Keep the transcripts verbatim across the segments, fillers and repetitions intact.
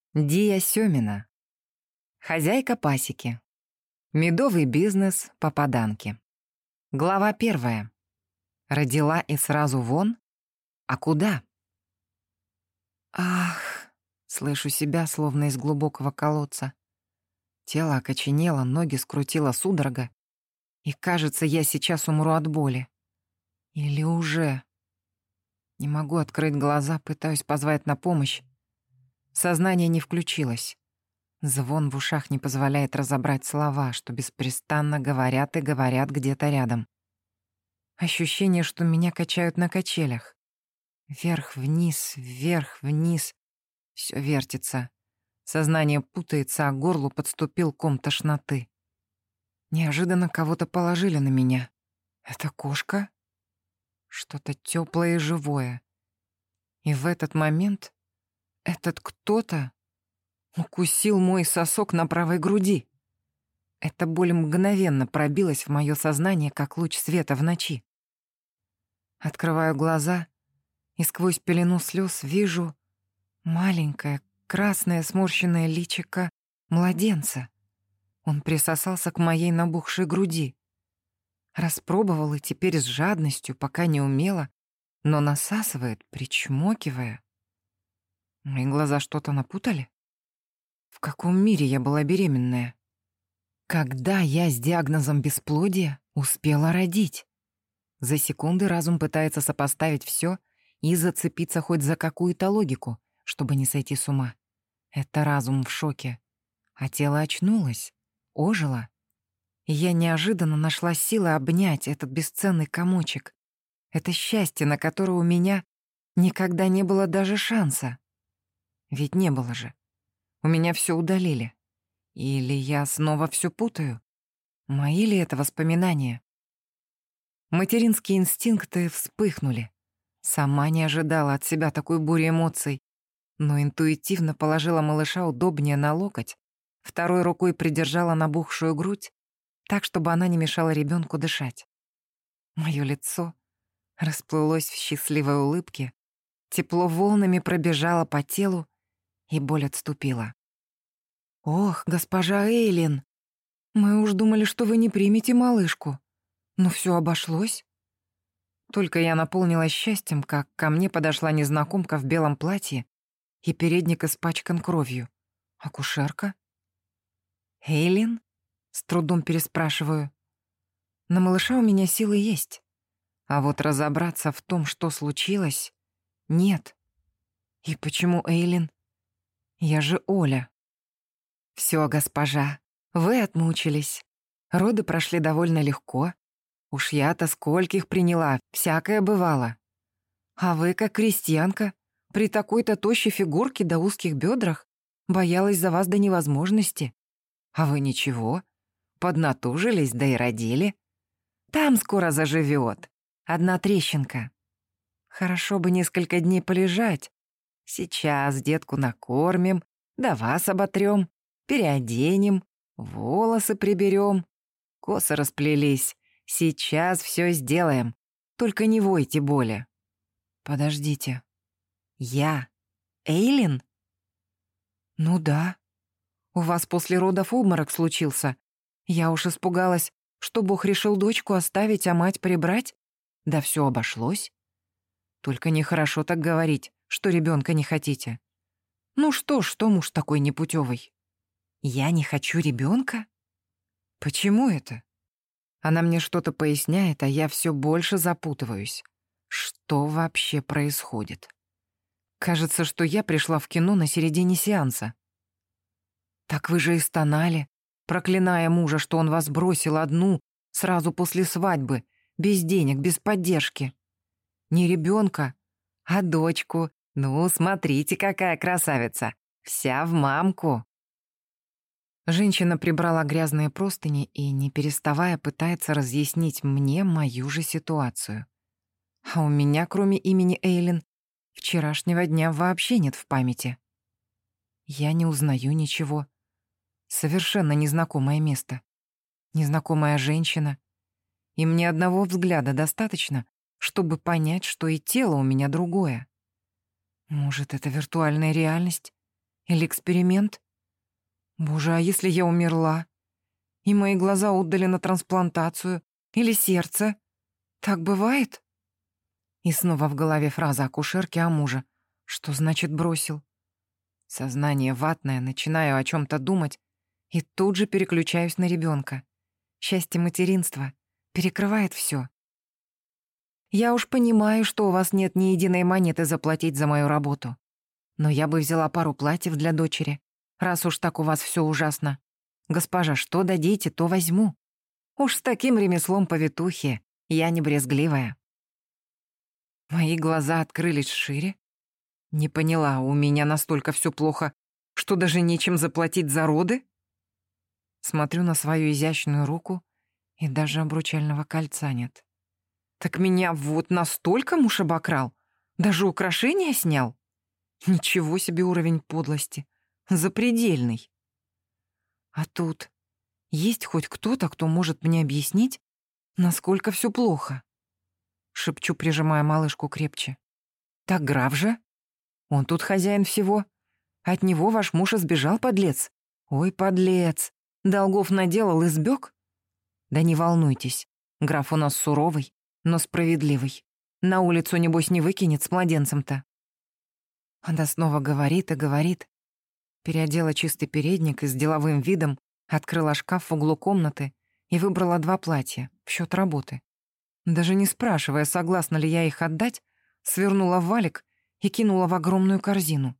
Дия Сёмина. Хозяйка пасеки. Медовый бизнес попаданки. Глава первая. Родила и сразу вон? А куда? Ах, слышу себя, словно из глубокого колодца. Тело окоченело, ноги скрутило судорога. И кажется, я сейчас умру от боли. Или уже. Не могу открыть глаза, пытаюсь позвать на помощь. Сознание не включилось. Звон в ушах не позволяет разобрать слова, что беспрестанно говорят и говорят где-то рядом. Ощущение, что меня качают на качелях. Вверх-вниз, вверх-вниз. Всё вертится. Сознание путается, а к горлу подступил ком тошноты. Неожиданно кого-то положили на меня. Это кошка? Что-то тёплое и живое. И в этот момент этот кто-то укусил мой сосок на правой груди. Эта боль мгновенно пробилась в моё сознание, как луч света в ночи. Открываю глаза и сквозь пелену слёз вижу маленькое, красное, сморщенное личико младенца. Он присосался к моей набухшей груди. Распробовал и теперь с жадностью, пока не умело, но насасывает, причмокивая. Мои глаза что-то напутали? В каком мире я была беременная? Когда я с диагнозом бесплодия успела родить? За секунды разум пытается сопоставить всё и зацепиться хоть за какую-то логику, чтобы не сойти с ума. Это разум в шоке. А тело очнулось, ожило. И я неожиданно нашла силы обнять этот бесценный комочек. Это счастье, на которое у меня никогда не было даже шанса. Ведь не было же. У меня всё удалили. Или я снова всё путаю? Мои ли это воспоминания? Материнские инстинкты вспыхнули. Сама не ожидала от себя такой бури эмоций, но интуитивно положила малыша удобнее на локоть, второй рукой придержала набухшую грудь, так, чтобы она не мешала ребёнку дышать. Моё лицо расплылось в счастливой улыбке, тепло волнами пробежало по телу, и боль отступила. «Ох, госпожа Эйлин, мы уж думали, что вы не примете малышку. Но всё обошлось». Только я наполнилась счастьем, как ко мне подошла незнакомка в белом платье, и передник испачкан кровью. Акушерка? «Эйлин?» — с трудом переспрашиваю. На малыша у меня силы есть. А вот разобраться в том, что случилось, нет. И почему Эйлин? Я же Оля. Всё, госпожа, вы отмучились. Роды прошли довольно легко. Уж я-то скольких приняла, всякое бывало. А вы, как крестьянка, при такой-то тощей фигурке да узких бёдрах, боялась за вас до невозможности. А вы ничего, поднатужились, да и родили. Там скоро заживёт. Одна трещинка. Хорошо бы несколько дней полежать. Сейчас детку накормим, да вас оботрём, переоденем, волосы приберём. Косы расплелись. Сейчас всё сделаем. Только не войте боли. Подождите. Я Эйлин? Ну да. У вас после родов обморок случился. Я уж испугалась, что Бог решил дочку оставить, а мать прибрать. Да всё обошлось. Только нехорошо так говорить, что ребёнка не хотите. Ну что ж, что муж такой непутёвый? Я не хочу ребёнка? Почему это? Она мне что-то поясняет, а я всё больше запутываюсь. Что вообще происходит? Кажется, что я пришла в кино на середине сеанса. Так вы же и стонали, проклиная мужа, что он вас бросил одну сразу после свадьбы, без денег, без поддержки. Не ребёнка, а дочку. Ну, смотрите, какая красавица. Вся в мамку. Женщина прибрала грязные простыни и, не переставая, пытается разъяснить мне мою же ситуацию. А у меня, кроме имени Эйлин, вчерашнего дня вообще нет в памяти. Я не узнаю ничего. Совершенно незнакомое место. Незнакомая женщина. И мне одного взгляда достаточно, чтобы понять, что и тело у меня другое. Может, это виртуальная реальность? Или эксперимент? Боже, а если я умерла? И мои глаза отдали на трансплантацию? Или сердце? Так бывает? И снова в голове фраза акушерки о муже. Что значит бросил? Сознание ватное, начинаю о чем-то думать и тут же переключаюсь на ребенка. Счастье материнства перекрывает все. Я уж понимаю, что у вас нет ни единой монеты заплатить за мою работу. Но я бы взяла пару платьев для дочери, раз уж так у вас все ужасно. Госпожа, что дадите, то возьму. Уж с таким ремеслом повитухи я не брезгливая. Мои глаза открылись шире. Не поняла, у меня настолько все плохо, что даже нечем заплатить за роды? Смотрю на свою изящную руку, и даже обручального кольца нет. Так меня вот настолько муж обокрал? Даже украшения снял? Ничего себе уровень подлости. Запредельный. А тут есть хоть кто-то, кто может мне объяснить, насколько все плохо? Шепчу, прижимая малышку крепче. Так граф же? Он тут хозяин всего. От него ваш муж избежал, подлец. Ой, подлец. Долгов наделал и сбег? Да не волнуйтесь, граф у нас суровый, но справедливый. На улицу, небось, не выкинет с младенцем-то. Она снова говорит и говорит. Переодела чистый передник и с деловым видом открыла шкаф в углу комнаты и выбрала два платья в счет работы. Даже не спрашивая, согласна ли я их отдать, свернула в валик и кинула в огромную корзину.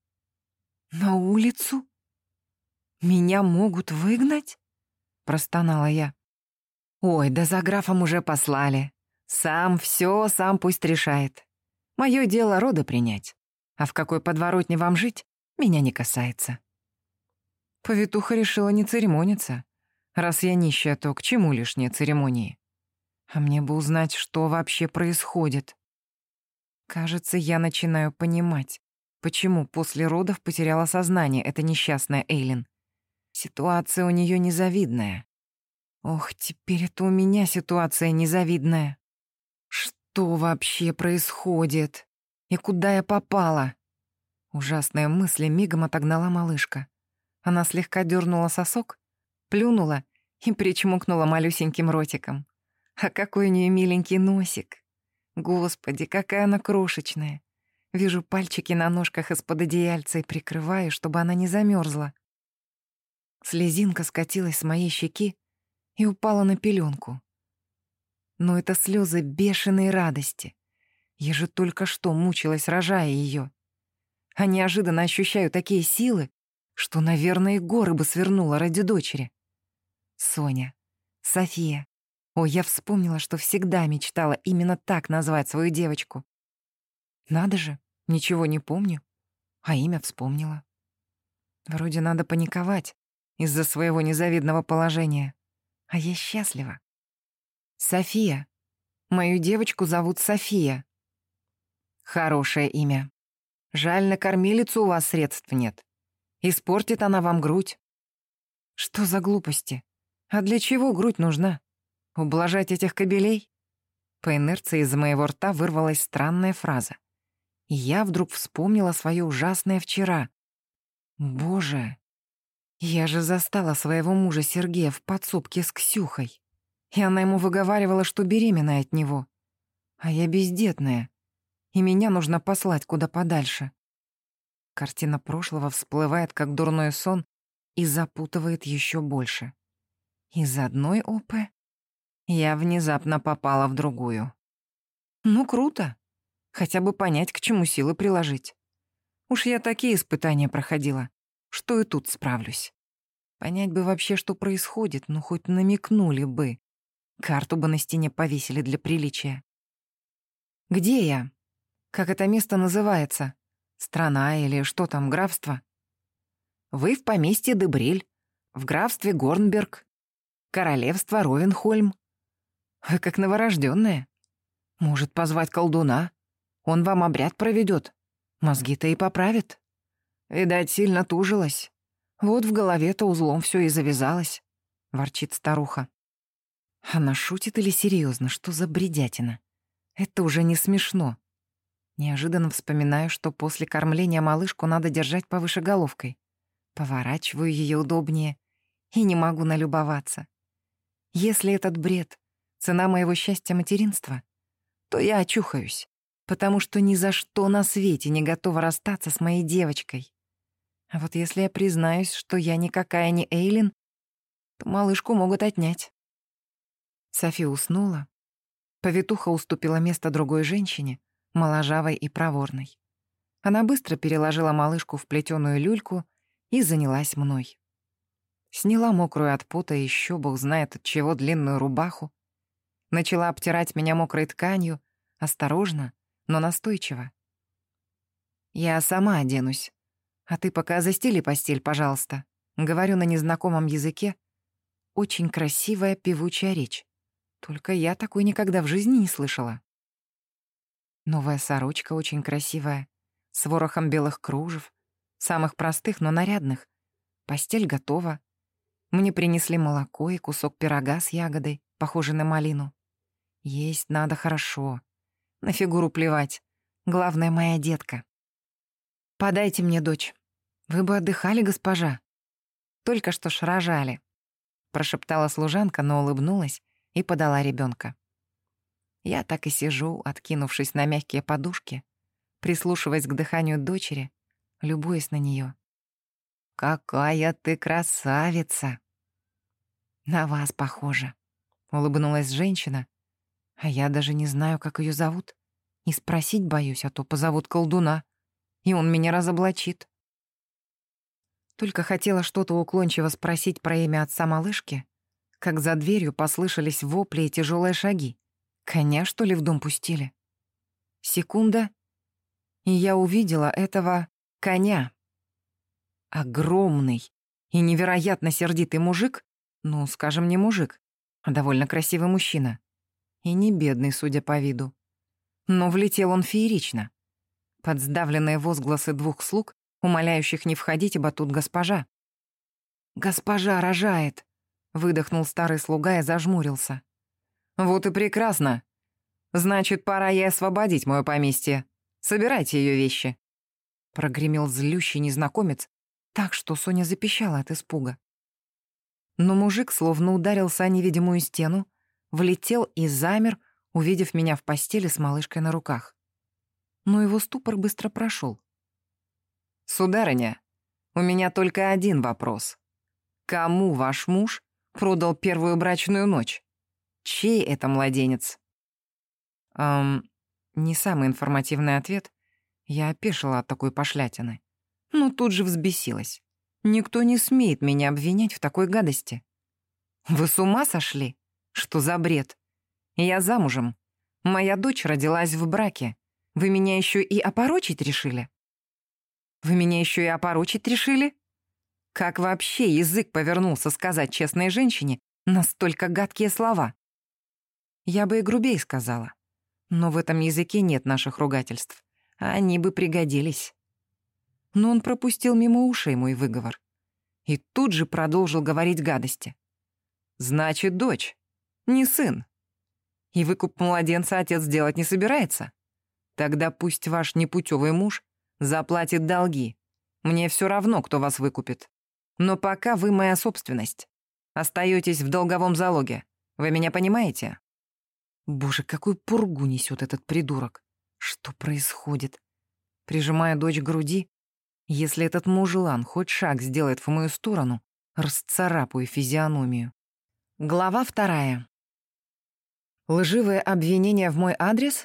«На улицу? Меня могут выгнать?» — простонала я. «Ой, да за графом уже послали. Сам все, сам пусть решает. Мое дело роды принять. А в какой подворотне вам жить, меня не касается». Повитуха решила не церемониться. Раз я нищая, то к чему лишние церемонии? А мне бы узнать, что вообще происходит. Кажется, я начинаю понимать, почему после родов потеряла сознание эта несчастная Эйлин. Ситуация у нее незавидная. Ох, теперь это у меня ситуация незавидная. Что вообще происходит? И куда я попала? Ужасная мысль мигом отогнала малышка. Она слегка дернула сосок, плюнула и причмокнула малюсеньким ротиком. А какой у нее миленький носик. Господи, какая она крошечная. Вижу пальчики на ножках из-под одеяльца и прикрываю, чтобы она не замерзла. Слезинка скатилась с моей щеки и упала на пеленку. Но это слезы бешеной радости. Я же только что мучилась, рожая ее. А неожиданно ощущаю такие силы, что, наверное, и горы бы свернула ради дочери. Соня, София. Ой, я вспомнила, что всегда мечтала именно так назвать свою девочку. Надо же, ничего не помню, а имя вспомнила. Вроде надо паниковать из-за своего незавидного положения. А я счастлива. София. Мою девочку зовут София. Хорошее имя. Жаль, на кормилицу у вас средств нет. Испортит она вам грудь. Что за глупости? А для чего грудь нужна? Ублажать этих кобелей? По инерции из моего рта вырвалась странная фраза. И я вдруг вспомнила свое ужасное вчера. Боже, я же застала своего мужа Сергея в подсобке с Ксюхой. И она ему выговаривала, что беременна от него. А я бездетная. И меня нужно послать куда подальше. Картина прошлого всплывает, как дурной сон, и запутывает еще больше. Из одной ОП я внезапно попала в другую. Ну, круто. Хотя бы понять, к чему силы приложить. Уж я такие испытания проходила, что и тут справлюсь. Понять бы вообще, что происходит, ну хоть намекнули бы. Карту бы на стене повесили для приличия. Где я? Как это место называется? Страна или что там, графство? Вы в поместье Дебриль, в графстве Горнберг, королевство Ровенхольм. Вы как новорожденная. Может, позвать колдуна? Он вам обряд проведет. Мозги-то и поправит. Видать, сильно тужилась. Вот в голове-то узлом все и завязалось, — ворчит старуха. Она шутит или серьезно? Что за бредятина? Это уже не смешно. Неожиданно вспоминаю, что после кормления малышку надо держать повыше головкой. Поворачиваю ее удобнее и не могу налюбоваться. Если этот бред — цена моего счастья материнства, то я очухаюсь, потому что ни за что на свете не готова расстаться с моей девочкой. А вот если я признаюсь, что я никакая не Эйлин, то малышку могут отнять. Софи уснула. Повитуха уступила место другой женщине, моложавой и проворной. Она быстро переложила малышку в плетеную люльку и занялась мной. Сняла мокрую от пота и еще бог знает от чего длинную рубаху, начала обтирать меня мокрой тканью, осторожно, но настойчиво. «Я сама оденусь, а ты пока застели постель, пожалуйста», — говорю на незнакомом языке. Очень красивая певучая речь. Только я такой никогда в жизни не слышала. Новая сорочка очень красивая, с ворохом белых кружев, самых простых, но нарядных. Постель готова. Мне принесли молоко и кусок пирога с ягодой, похожей на малину. Есть надо хорошо. На фигуру плевать. Главное, моя детка. «Подайте мне дочь. Вы бы отдыхали, госпожа. Только что ж рожали», — прошептала служанка, но улыбнулась и подала ребенка. Я так и сижу, откинувшись на мягкие подушки, прислушиваясь к дыханию дочери, любуясь на нее. «Какая ты красавица!» «На вас похоже», — улыбнулась женщина, а я даже не знаю, как ее зовут. И спросить боюсь, а то позовут колдуна, и он меня разоблачит. Только хотела что-то уклончиво спросить про имя отца малышки, как за дверью послышались вопли и тяжелые шаги. Коня, что ли, в дом пустили? Секунда, и я увидела этого коня. Огромный и невероятно сердитый мужик, ну, скажем, не мужик, а довольно красивый мужчина. И не бедный, судя по виду. Но влетел он феерично. Под сдавленные возгласы двух слуг, умоляющих не входить, ибо тут госпожа. «Госпожа рожает!» — выдохнул старый слуга и зажмурился. «Вот и прекрасно. Значит, пора ей освободить мое поместье. Собирайте ее вещи», — прогремел злющий незнакомец, так что Соня запищала от испуга. Но мужик словно ударился о невидимую стену, влетел и замер, увидев меня в постели с малышкой на руках. Но его ступор быстро прошел. «Сударыня, у меня только один вопрос. Кому ваш муж продал первую брачную ночь? Чей это младенец?» Эм, не самый информативный ответ. Я опешила от такой пошлятины. Но тут же взбесилась. Никто не смеет меня обвинять в такой гадости. «Вы с ума сошли? Что за бред? Я замужем. Моя дочь родилась в браке. Вы меня еще и опорочить решили?» «Вы меня еще и опорочить решили? Как вообще язык повернулся сказать честной женщине настолько гадкие слова?» Я бы и грубей сказала. Но в этом языке нет наших ругательств. А они бы пригодились. Но он пропустил мимо ушей мой выговор. И тут же продолжил говорить гадости. «Значит, дочь, не сын. И выкуп младенца отец делать не собирается? Тогда пусть ваш непутевый муж заплатит долги. Мне все равно, кто вас выкупит. Но пока вы моя собственность. Остаетесь в долговом залоге. Вы меня понимаете?» Боже, какую пургу несет этот придурок. Что происходит? Прижимая дочь к груди, если этот мужлан хоть шаг сделает в мою сторону, расцарапаю физиономию. Глава вторая. Лживые обвинения в мой адрес?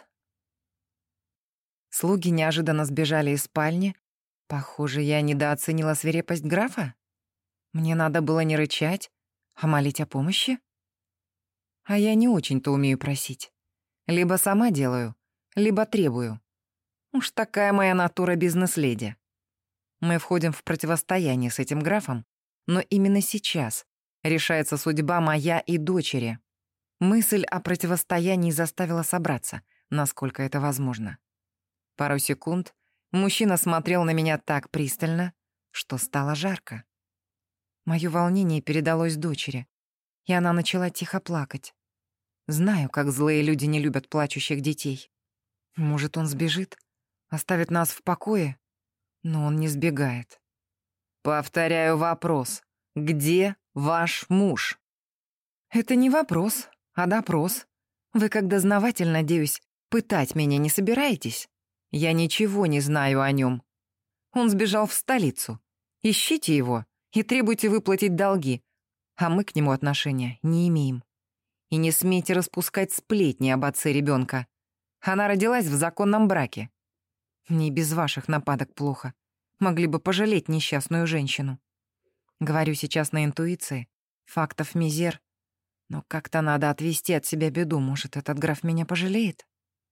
Слуги неожиданно сбежали из спальни. Похоже, я недооценила свирепость графа. Мне надо было не рычать, а молить о помощи. А я не очень-то умею просить. Либо сама делаю, либо требую. Уж такая моя натура бизнес-леди. Мы входим в противостояние с этим графом, но именно сейчас решается судьба моя и дочери. Мысль о противостоянии заставила собраться, насколько это возможно. Пару секунд мужчина смотрел на меня так пристально, что стало жарко. Моё волнение передалось дочери, и она начала тихо плакать. Знаю, как злые люди не любят плачущих детей. Может, он сбежит? Оставит нас в покое, но он не сбегает. Повторяю вопрос. Где ваш муж? Это не вопрос, а допрос. Вы, как дознаватель, надеюсь, пытать меня не собираетесь? Я ничего не знаю о нем. Он сбежал в столицу. Ищите его и требуйте выплатить долги, а мы к нему отношения не имеем. И не смейте распускать сплетни об отце ребенка. Она родилась в законном браке. Мне без ваших нападок плохо. Могли бы пожалеть несчастную женщину. Говорю сейчас на интуиции. Фактов мизер. Но как-то надо отвести от себя беду. Может, этот граф меня пожалеет?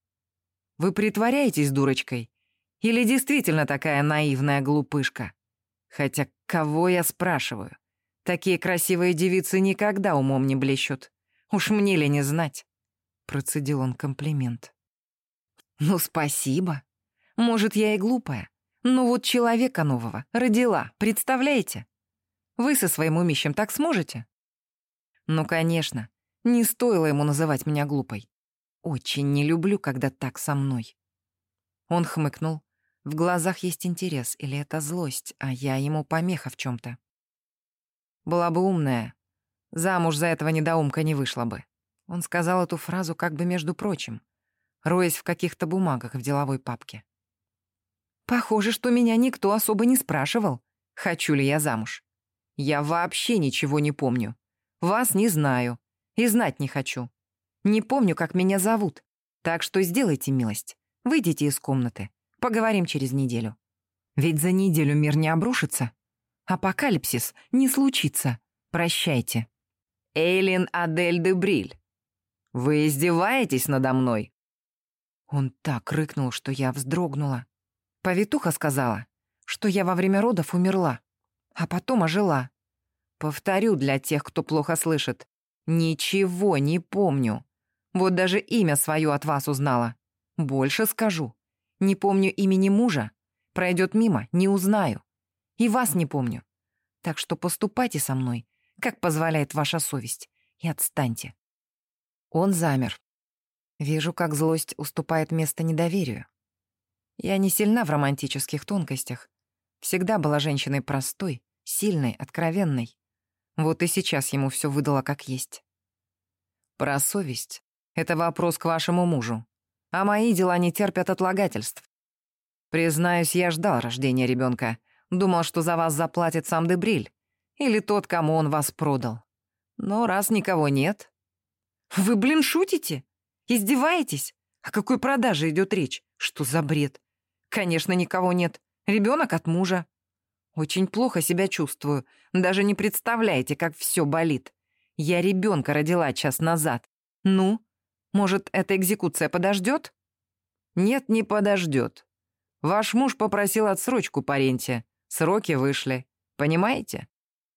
Вы притворяетесь дурочкой? Или действительно такая наивная глупышка? Хотя кого я спрашиваю? Такие красивые девицы никогда умом не блещут. Уж мне ли не знать? Процедил он комплимент. Ну, спасибо. Может, я и глупая. Но вот человека нового родила, представляете? Вы со своим умищем так сможете? Ну, конечно, не стоило ему называть меня глупой. Очень не люблю, когда так со мной. Он хмыкнул. В глазах есть интерес, или это злость, а я ему помеха в чем-то. Была бы умная, замуж за этого недоумка не вышла бы. Он сказал эту фразу как бы между прочим, роясь в каких-то бумагах в деловой папке. Похоже, что меня никто особо не спрашивал, хочу ли я замуж. Я вообще ничего не помню. Вас не знаю и знать не хочу. Не помню, как меня зовут. Так что сделайте милость, выйдите из комнаты. Поговорим через неделю. Ведь за неделю мир не обрушится. Апокалипсис не случится. Прощайте. Эйлин Адель де Бриль, вы издеваетесь надо мной? Он так рыкнул, что я вздрогнула. Повитуха сказала, что я во время родов умерла, а потом ожила. Повторю для тех, кто плохо слышит. Ничего не помню. Вот даже имя свое от вас узнала. Больше скажу. Не помню имени мужа. Пройдет мимо, не узнаю. И вас не помню. Так что поступайте со мной, как позволяет ваша совесть, и отстаньте. Он замер. Вижу, как злость уступает место недоверию. Я не сильна в романтических тонкостях. Всегда была женщиной простой, сильной, откровенной. Вот и сейчас ему все выдало как есть. Про совесть — это вопрос к вашему мужу. А мои дела не терпят отлагательств. Признаюсь, я ждал рождения ребенка. Думал, что за вас заплатит сам де Бриль. Или тот, кому он вас продал. Но раз никого нет... Вы, блин, шутите? Издеваетесь? О какой продаже идет речь? Что за бред? Конечно, никого нет. Ребенок от мужа. Очень плохо себя чувствую. Даже не представляете, как все болит. Я ребенка родила час назад. Ну, может, эта экзекуция подождет? Нет, не подождет. Ваш муж попросил отсрочку по ренте. Сроки вышли. Понимаете?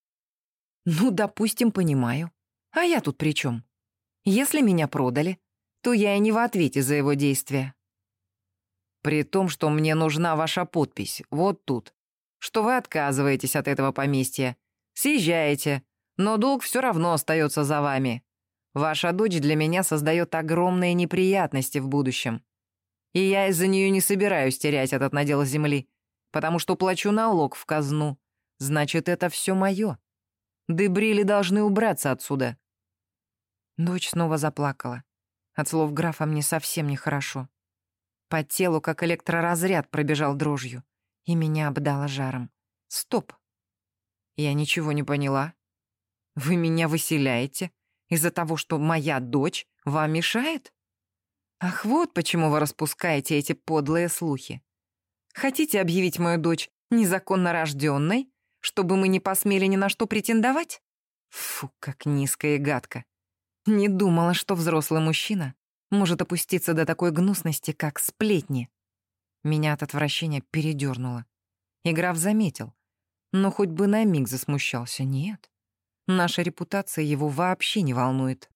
Ну, допустим, понимаю. А я тут при чем? Если меня продали, то я и не в ответе за его действия. При том, что мне нужна ваша подпись, вот тут, что вы отказываетесь от этого поместья, съезжаете, но долг все равно остается за вами. Ваша дочь для меня создает огромные неприятности в будущем. И я из-за нее не собираюсь терять этот надел земли, потому что плачу налог в казну. Значит, это все мое. Де Брили должны убраться отсюда. Дочь снова заплакала. От слов графа мне совсем нехорошо. По телу, как электроразряд, пробежал дрожью, и меня обдало жаром. Стоп. Я ничего не поняла. Вы меня выселяете из-за того, что моя дочь вам мешает? Ах, вот почему вы распускаете эти подлые слухи. Хотите объявить мою дочь незаконно рожденной, чтобы мы не посмели ни на что претендовать? Фу, как низко и гадко. Не думала, что взрослый мужчина может опуститься до такой гнусности, как сплетни. Меня от отвращения передёрнуло. И граф заметил, но хоть бы на миг засмущался. Нет, наша репутация его вообще не волнует.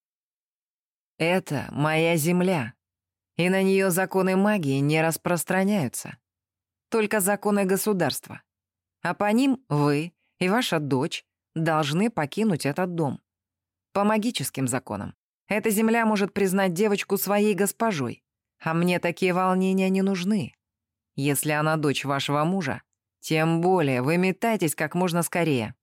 Это моя земля, и на нее законы магии не распространяются. Только законы государства. А по ним вы и ваша дочь должны покинуть этот дом. По магическим законам. Эта земля может признать девочку своей госпожой, а мне такие волнения не нужны. Если она дочь вашего мужа, тем более выметайтесь как можно скорее.